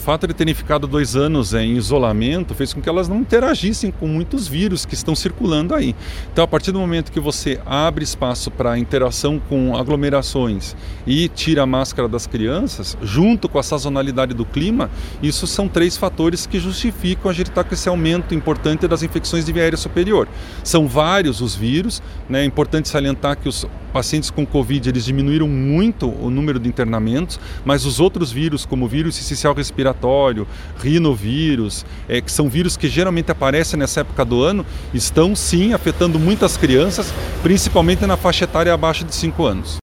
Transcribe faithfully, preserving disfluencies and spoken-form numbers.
fato de terem ficado dois anos é, em isolamento fez com que elas não interagissem com muitos vírus que estão circulando aí. Então, a partir do momento que você abre espaço para interação com aglomerações e tira a máscara das crianças, junto com a sazonalidade do clima, isso são três fatores que justificam a gente estar com esse aumento importante das infecções de via aérea superior. São vários os vírus, né? É importante salientar que os pacientes com Covid eles diminuíram muito o número de internamentos, mas os outros vírus, como o vírus sincicial respiratório, rinovírus, é, que são vírus que geralmente aparecem nessa época do ano, estão sim afetando muitas crianças, principalmente na faixa etária abaixo de cinco anos.